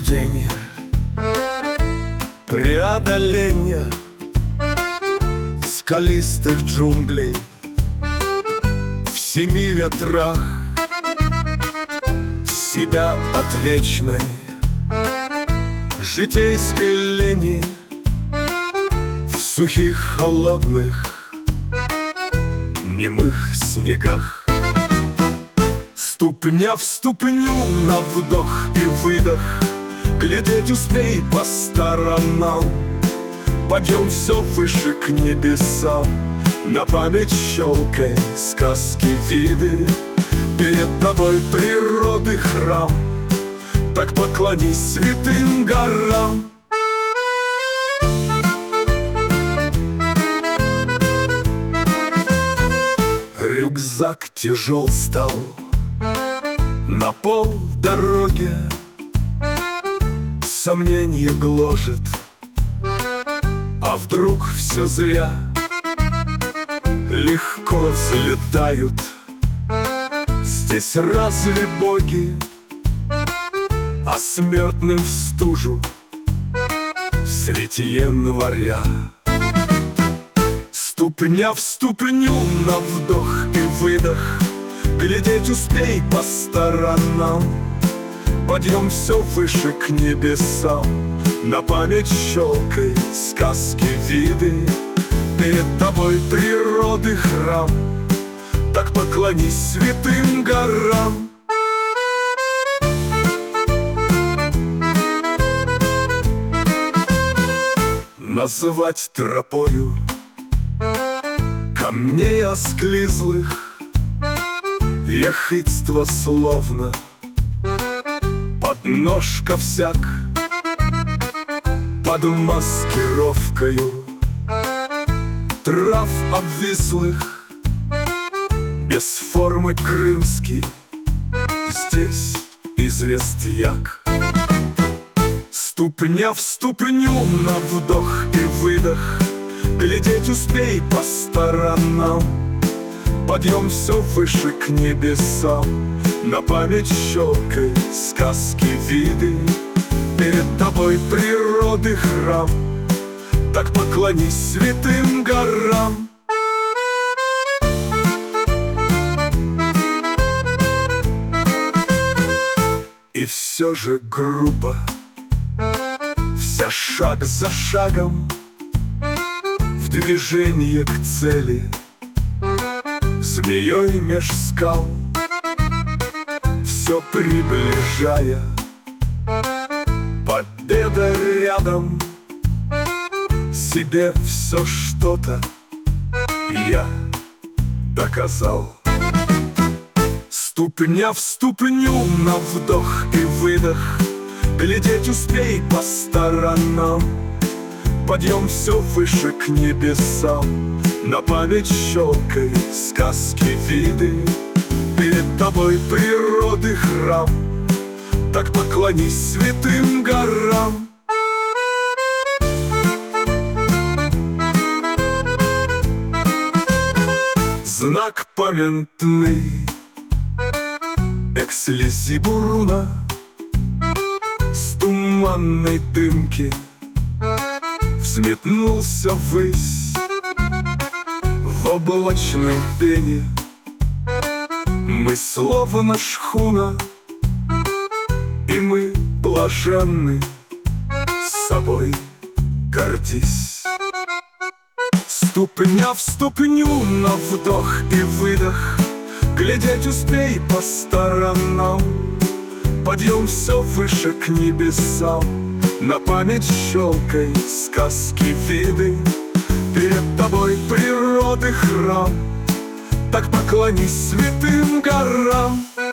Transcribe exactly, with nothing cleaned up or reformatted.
Восхождение, преодоление скалистых джунглей в семи ветрах, себя от вечной житейской лени в сухих, холодных, немых снегах. Ступня в ступню, на вдох и выдох, глядеть успей по сторонам. Подъем все выше к небесам, на память щелкай сказки, виды. Перед тобой природы храм, так поклонись святым горам. Рюкзак тяжел стал на пол дороги, сомнение гложет, а вдруг все зря. Легко взлетают здесь разве боги, а смертным в стужу средь января. Ступня в ступню, на вдох и выдох, глядеть успей по сторонам. Подъем все выше к небесам, на память щелкай сказки, виды. Перед тобой природы храм, так поклонись святым горам. Называть тропою камней осклизлых ехидство словно подножка всяк под маскировкою трав обвислых. Без формы крымский здесь известняк. Ступня в ступню, на вдох и выдох, глядеть успей по сторонам. Подъем все выше к небесам, на память щелкай сказки, виды. Перед тобой природы храм, так поклонись святым горам. И все же грубо, вся шаг за шагом, в движение к цели, змеей меж скал, все приближая, победа рядом. Себе все что-то я доказал. Ступня в ступню, на вдох и выдох, глядеть успей по сторонам. Подъем все выше к небесам, на память щелкай сказки, виды. Перед тобой природы храм, так поклонись святым горам. Знак памятный Экслизибуруна с туманной дымки взметнулся ввысь в облачной пене. Мы словно шхуна, и мы блаженны, с собой гордись. Ступня в ступню, на вдох и выдох, глядеть успей по сторонам. Подъем все выше к небесам, на память щелкай сказки, виды. Перед тобой природы храм, так поклонись святым горам.